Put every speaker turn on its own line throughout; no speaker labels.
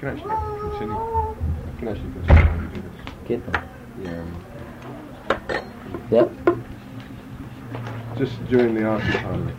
can actually continue. I can actually continue while you do this.
Kirtan.
Yeah.
Yep.
Just during the arti part of it.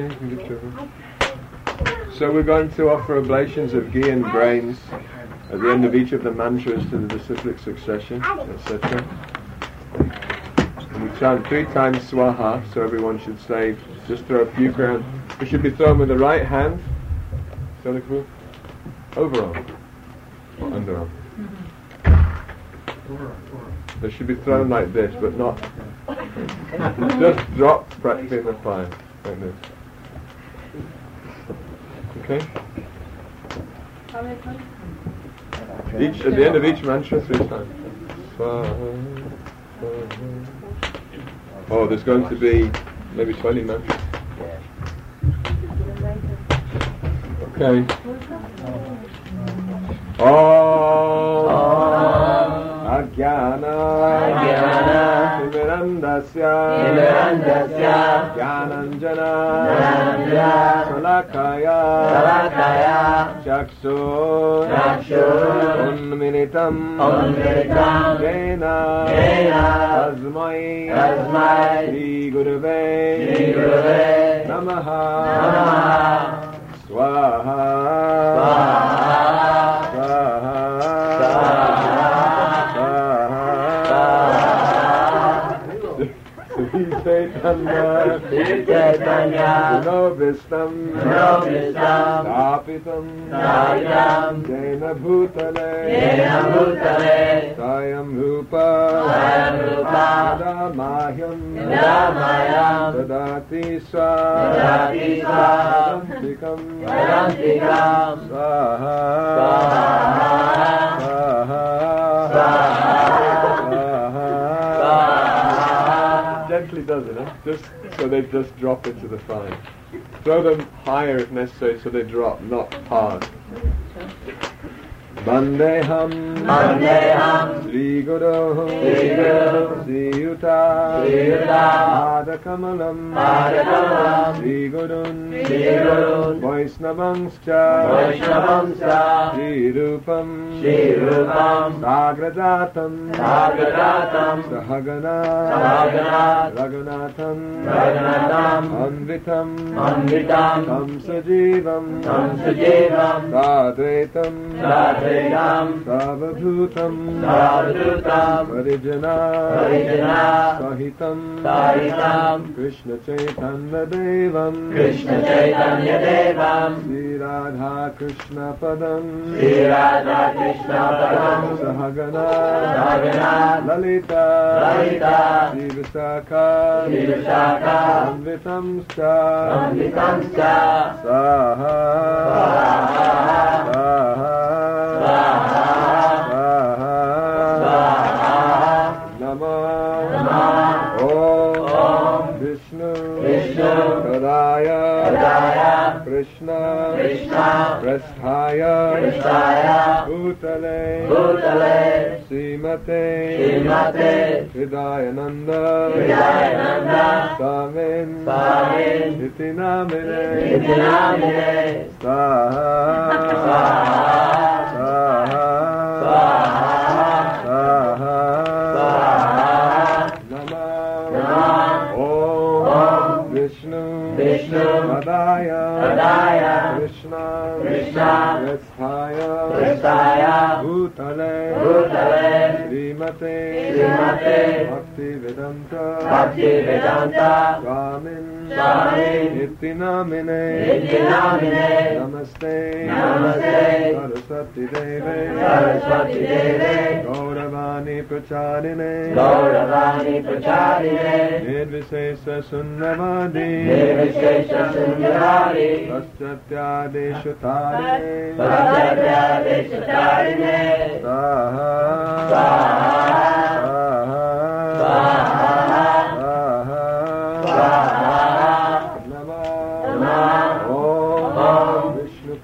Yeah, you can get two of them. So we're going to offer oblations of ghee and grains at the end of each of the mantras to the disciplic succession, etc. And we chant 3 times Swaha, so everyone should say, just throw a few ground. We should be thrown with the right hand. Overarm. Or underarm. They should be thrown like this, but not just dropped practically in the fire, like this. Okay? Each at the end of each mantra 3 times. Oh, there's going to be maybe 20 mantras. Okay. Ajnana Timirandasya Jnananjana Salakaya Chakshur Unmilitam Jena Tasmai Shri Gurave Namaha Swaha Chaitanya Vinobhistam Stapitam Jena Bhutale Sayam Rupa Sadamahyam Sadati Swadantikam Saha Gently does it, huh? Just so they just drop into the fire. Throw them higher if necessary so they drop, not hard. Bandeham Sri Guru Sri Yuta Adakamalam Sri Gurun Vaisnavangscha Sri Rupam Sagrajatam Sahagana Raghunatham Anvitam Tam Sajivam Sadvetam Savadhutam Parijana Sahitam Krishna Chaitanya Devam Sri Radha Krishna Padam Sahagana Lalita Sri Visakha Anvitam Saha Krishna Prasthaya Bhutale Srimate Hridayananda Samin Nitinamine Saha Adaya Krishna Prasthaya Bhutale Srimate Bhaktivedanta Swamin Nityanamine Namaste Saraswati Deve Gauravani Pracharine Nirvisesa Sunnavadi Paschatyadesh Tarine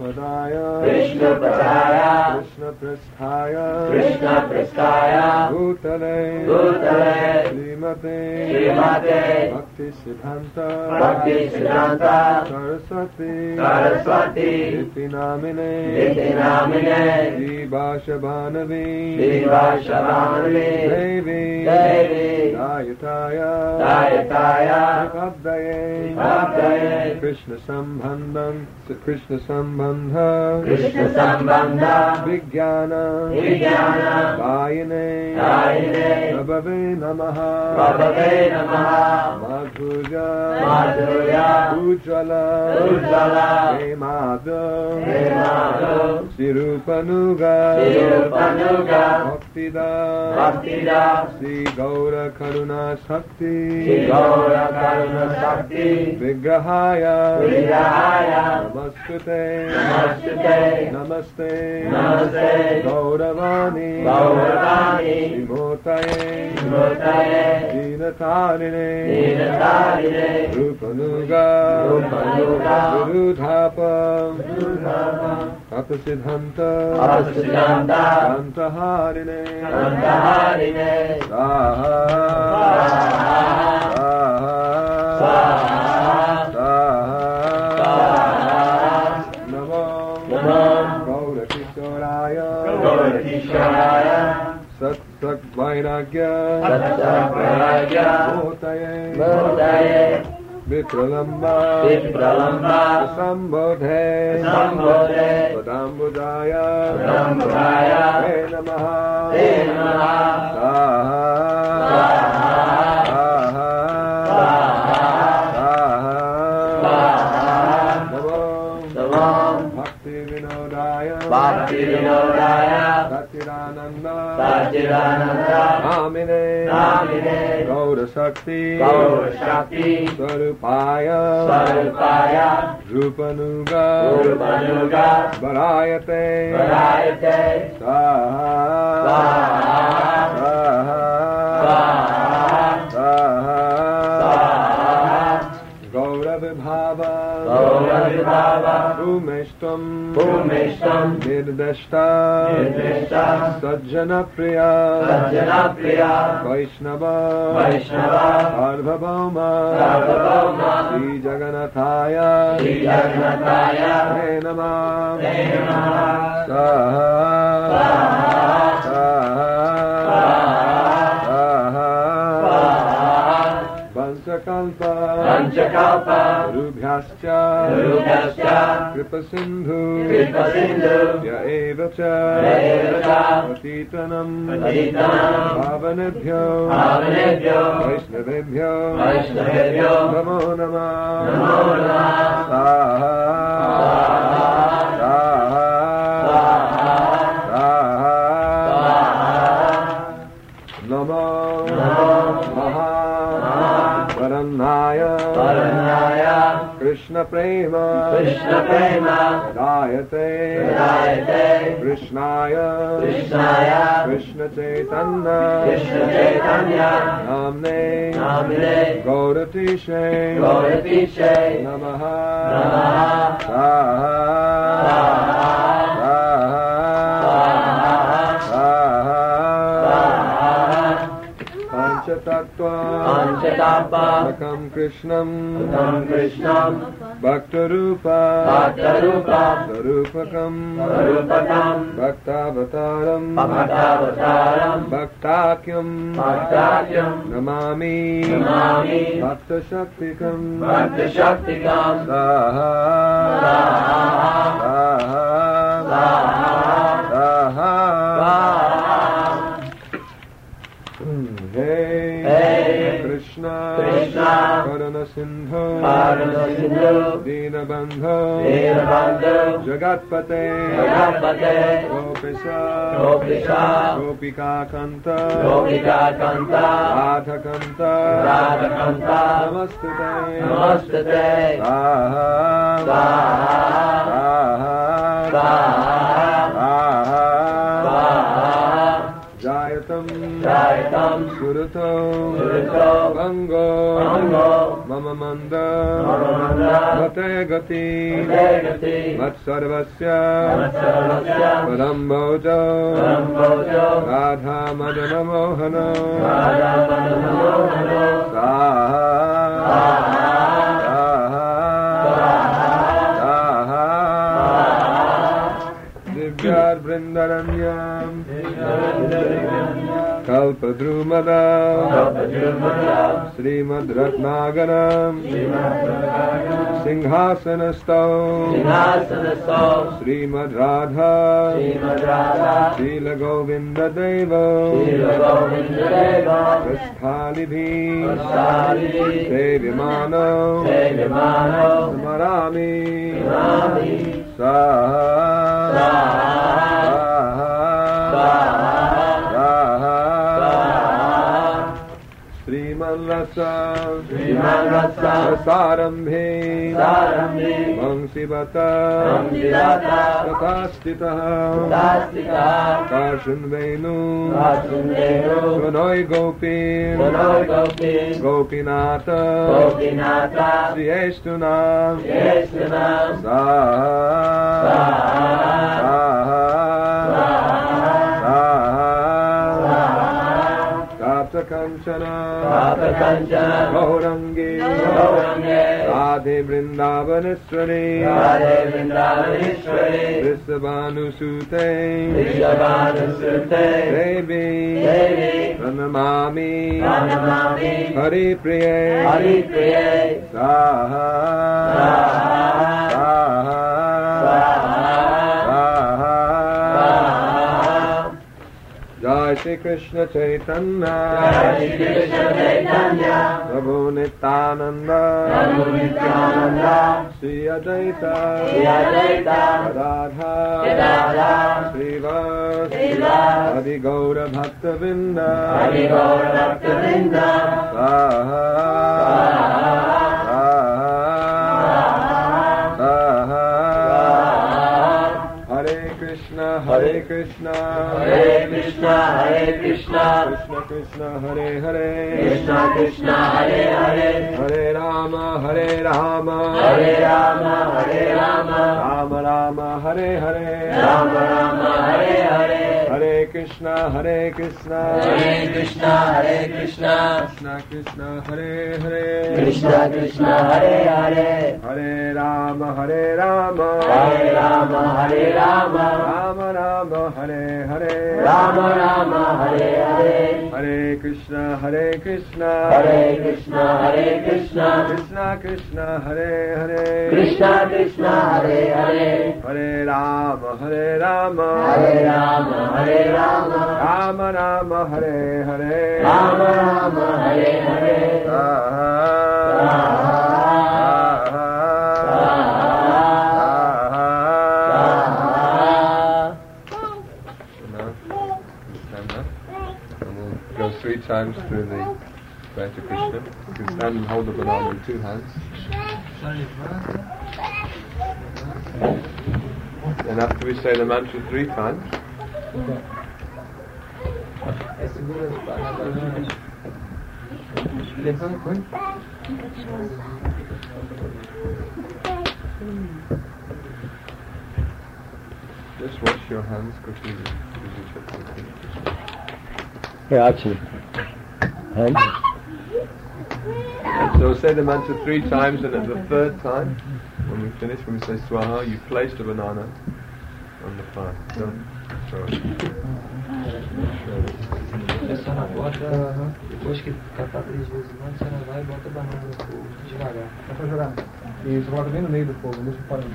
कृष्णपृष्ठाय भूतले श्रीमते भक्तिसिद्धान्त सरस्वती इति नामिने श्रीभाष्यभानवी देवी दायिताय कृष्ण संबंध विज्ञान दायिने प्रभवे नमः माधुर्य उज्ज्वल हेमाद श्रीरूपनुगा भक्तिदा श्री गौर करुणा शक्ति विग्रहाय नमस्ते गौरवाणी विमोतये दीनतारिणे रूपनुगा विरुधाप तपसिद्धान्त अन्तहारिणे सत्सद्वैराग्य मोहतये विप्रलम्बा संबोधे पदाम्बुजाय हे नमः नामिने गौरशक्ति स्वरूपाय रूपनुगा वरायते गौरविभावा भूमिष्ठं निर्दिष्टा सज्जन प्रिया वैष्णव सार्वभौम श्री जगन्नाथाय हे नमः पंचकल्प रुभ्यश्च कृपसिन्धु य एव च पतितनं पावनेभ्यो वैष्णवेभ्यो नमो नमः कृष्ण प्रेम दायते कृष्णाय कृष्ण चैतन्य नामने गौरतीशे नमः पंचतत्त्वं कृष्णं भक्तरूपं भक्तावतारं भक्ताख्यं नमामि भक्तशक्तिकं कृष्ण करुण सिंधु दीनबंधु जगत्पते गोपिका कांत राधकांत नमस्ते जायतं सुरतो भंगो Mama Manda Mate Gati Mat Sarvasya Param Bhojo Radha Madana Mohana Divyar Vrindaranyam Kalpadrumadam Srimad Ratnagaram Singhasanastav Srimad Radha Srila Govinda Deva Prasthalibhi Sevyamano Samarami Saha Sriman Rasa Sarambhe Mangsivata Tatastitaha Karshun Venu Pranoi Gopin Gopinata Srieshtunam Saha Kanchana Gaurangi Radhe Vrindavaneshwari Vrishabhanusute Devi Pranamami Hari Priye Saha Jai Shri Krishna Chaitanya Prabhu Nityananda Shri Advaita Radha Srivas Adi Gaura Bhakta Vrinda Saha Hare Krishna Krishna Krishna Hare Hare Hare Rama Hare Rama Rama Rama Hare Hare Hare Krishna Krishna Krishna Hare Hare Hare Rama Hare Rama Rama Rama Hare Hare Hare Krishna Krishna Krishna Hare Hare Hare Rama Hare Rama Rama Rama Hare Hare Three times through the prayer to Krishna. You can stand and hold the banana in two hands. And after we say the mantra 3 times, just wash your hands quickly.
Yeah, actually.
So say the mantra 3 times, and at the 3rd time, when we finish, when we say Swaha, you place the banana on the fire. Don't throw it.
Depois que catar 3 vezes antes, ela vai e bota a banana no fogo, devagar.
É pra jogar. E você bota bem no meio do fogo, não deixa fora.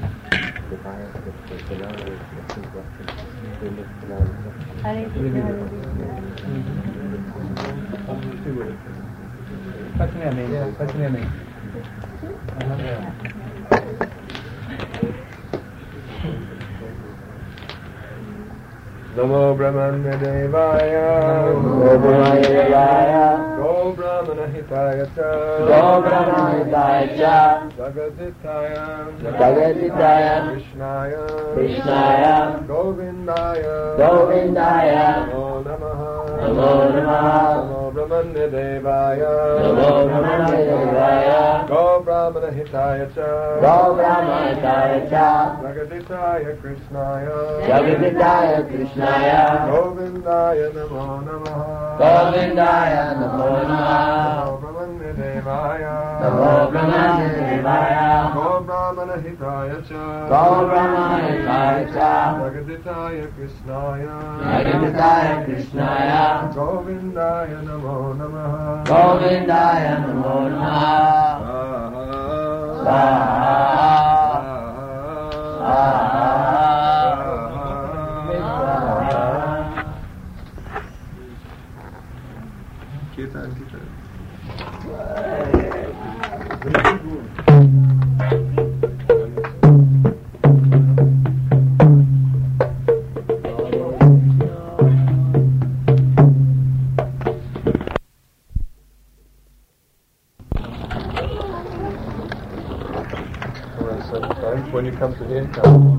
Faz minha mente.
Namo Brahmanya Devaya Go Brahmana Hitaya Cha Jagaditaya Krishnaya Govindaya Namo Namaha Namo Brahmanya Devaya
Namo Brahmanya Devaya
Go Brahmana Hitaya Cha
Go Brahmana Hitaya Cha
Jagaditaya Krishnaya
Jagaditaya Krishnaya
Govindaya Namo Namaha
Govindaya Namo Namaha
Namo Brahmanya Devaya
Namo Brahmanya Devaya
Go Brahmana Hitaya Cha
Go Brahmana Hitaya Cha
Jagaditaya Krishnaya
Jagaditaya Krishnaya
Govindaya Namo Namaha
Govindaya Namo Namaha
Kirtan. When you come to the income.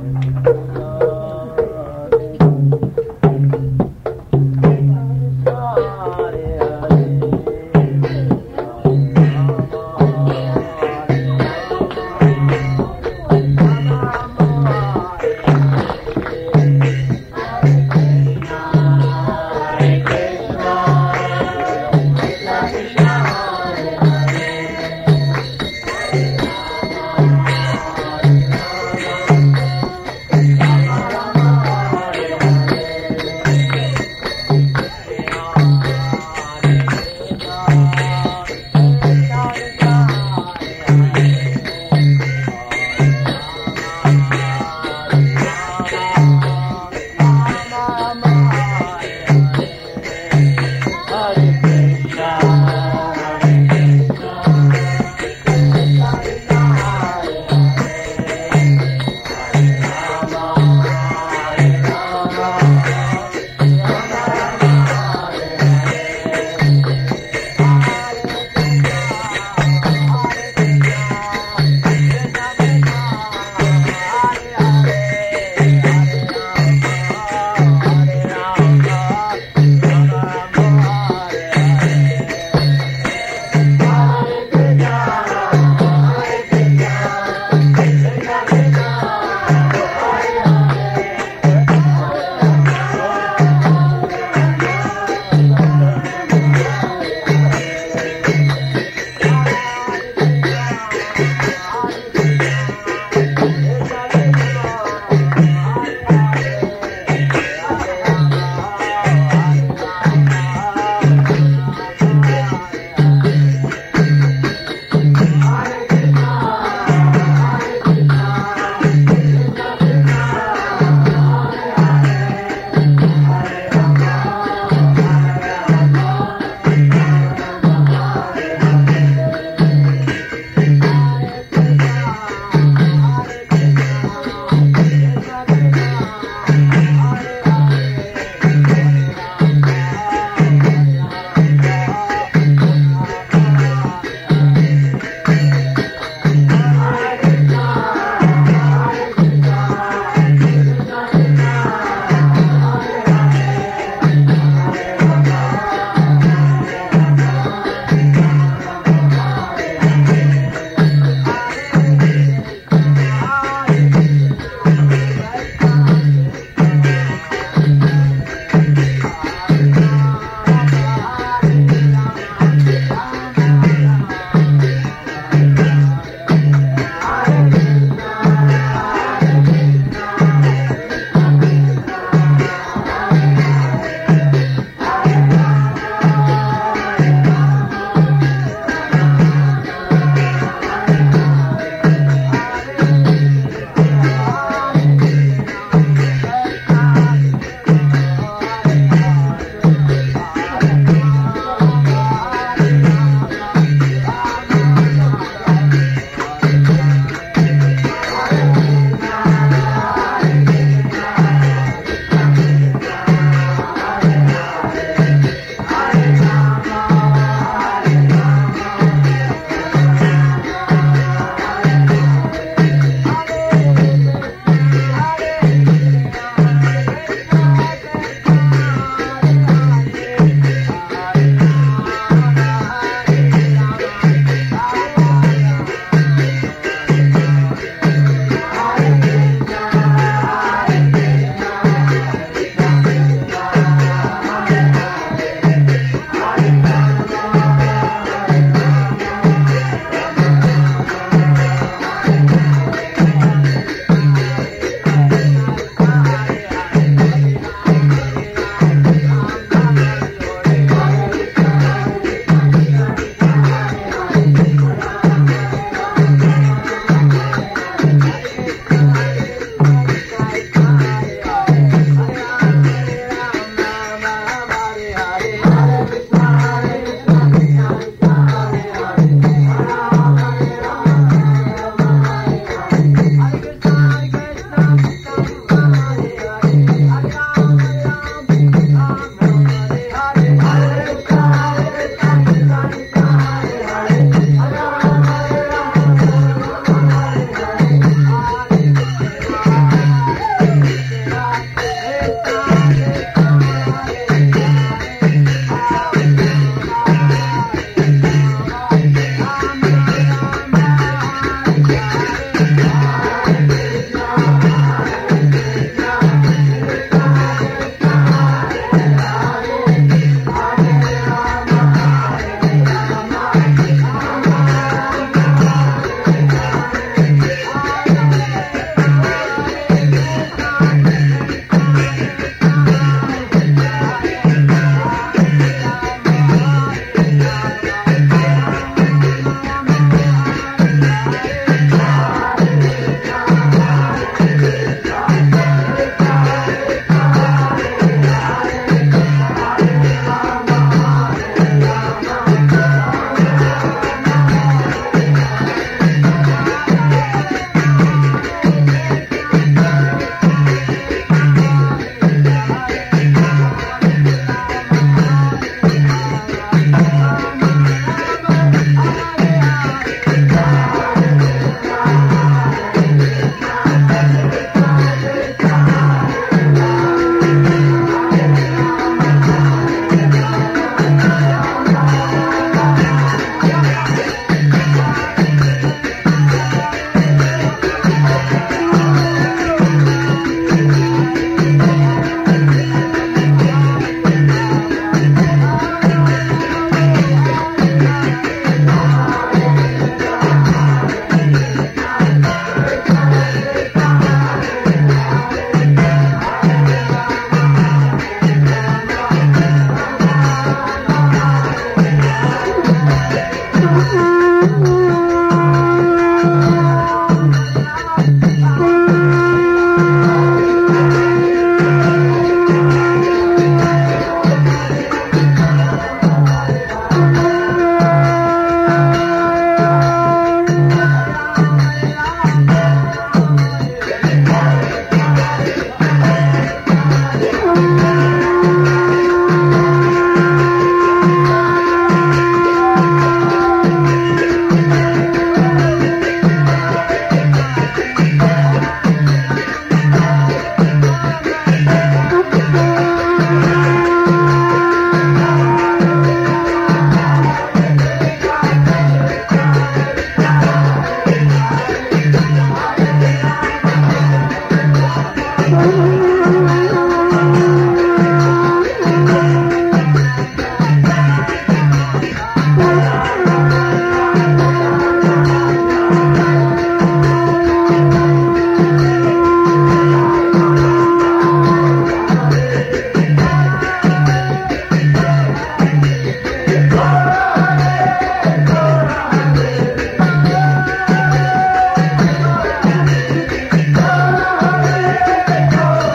Hare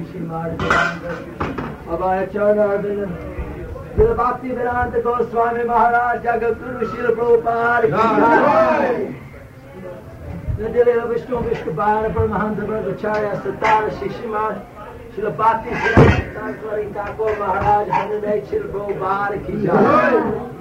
Bhakti Vedanta Goswami Maharaj Jagadguru Srila Prabhupada Nadilila Vishnu Vishkabhana Paramahanta Bhattacharya Satara Shishimad Srila Bhakti Saraswati Thakur Maharaj Hanuman Srila Prabhupada Ki Jai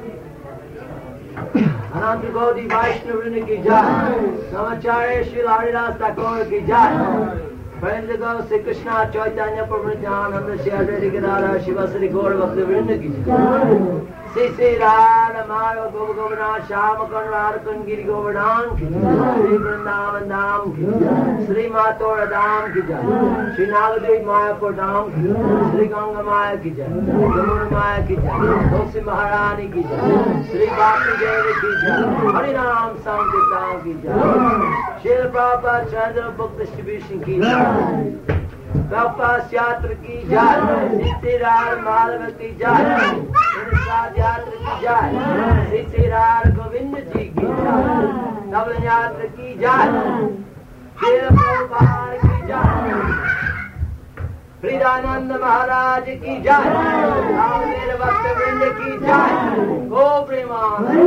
Ananta Gaudi Vaishnavrinda Ki Jai Namacharya Srila Haridas Thakur Ki Jai Praise the God, Sri Krishna, Chaitanya, Prabhu Nityananda, Shri Advaita Gadadhar, Shivasari Gaura Bhakti Vrinda Ki Jai. Sri Radha Mara Govardhan, Shama Kanrada Kangiri Govardhan Ki Jai. Sri Vrindavan Dham Ki Jai. Sri Mathura Dham Ki Jai. Sri Nagadevi Mayapur Dham Ki Jai. Sri Ganga Maya Ki Jai. Yamuna Maya Ki Jai. Tulsi Maharani Ki Jai. Sri Bhakti Devi Ki Jai. Harinam Sankirtan Ki Jai. Srila Prabhupada Chandra Book Distribution Ki Jai. Prabhupada Yatra Ki Jai. Sri Radha Madhava Ki Jai. Inasad Yatra Ki Jai. Sri Radha Govinda Ji Ki Jai. Dhavan Yatra Ki Jai. Srila Prabhupada Ki Jai. Fridananda Maharaj Ki Jai. Ramavira Bhakta Vrinda Ki Jai. Go Premanand.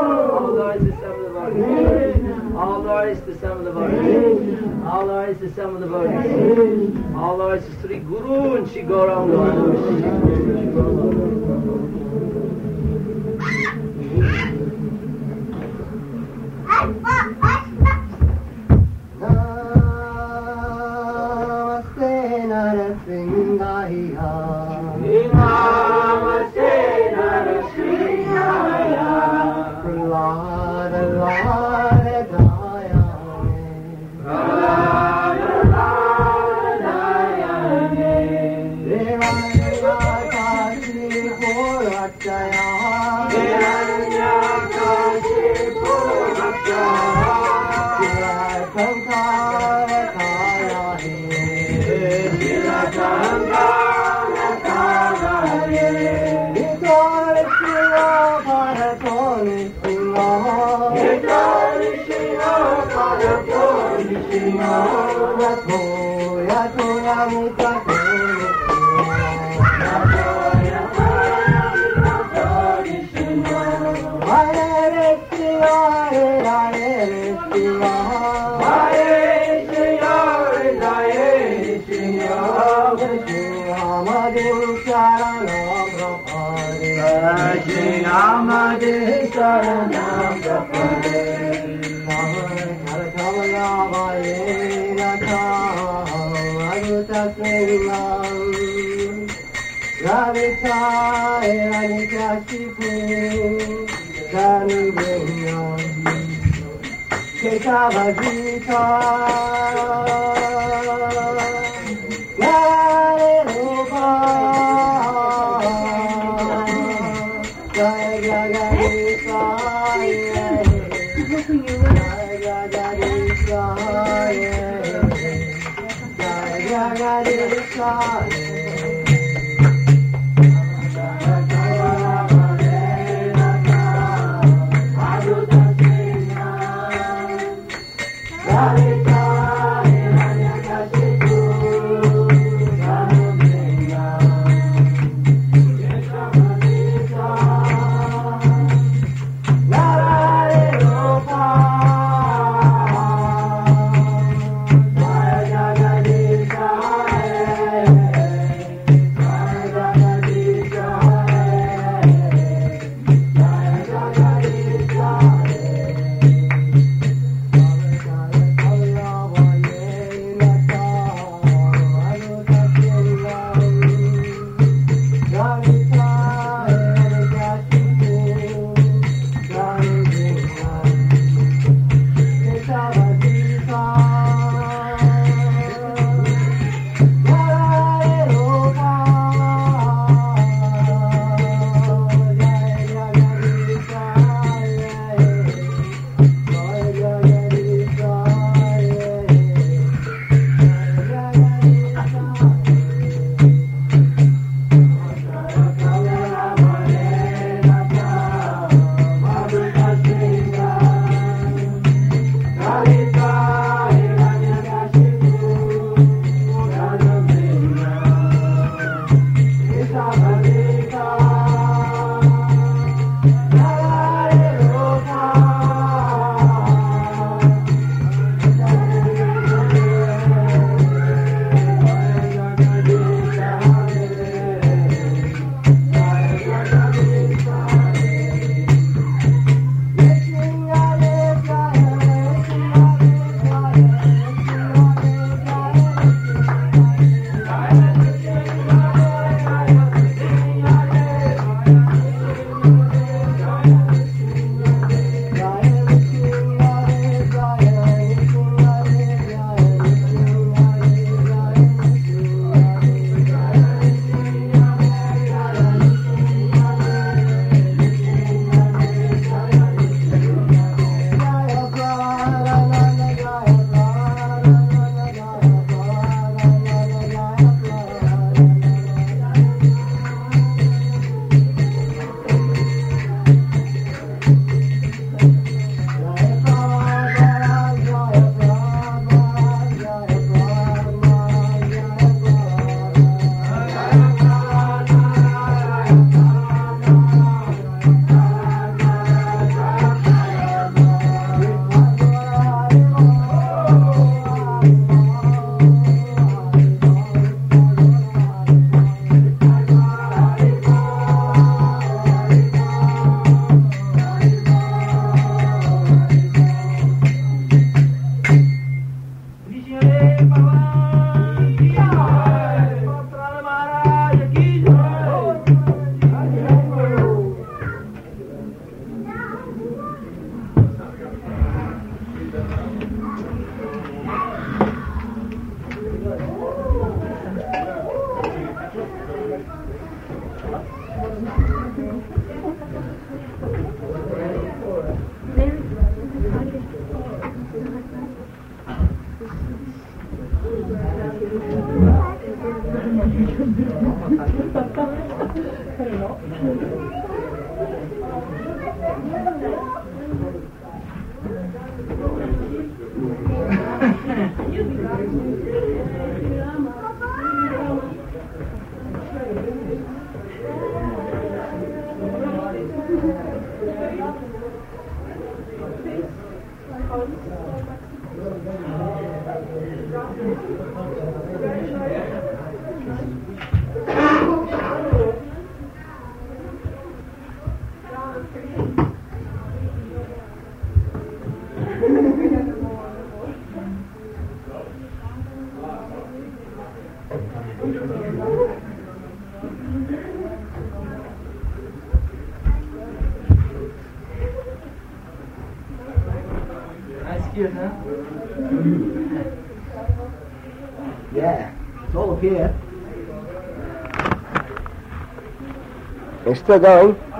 All glories to some of the devotees. All glories to some of the devotees. All glories to Sri Guru and Shri Gauranga.
Namaste Narasimhaya.
Namaste Narasimhaya.
Prahlada
Nice gear, huh?
Yeah, it's all up here.
It's still going.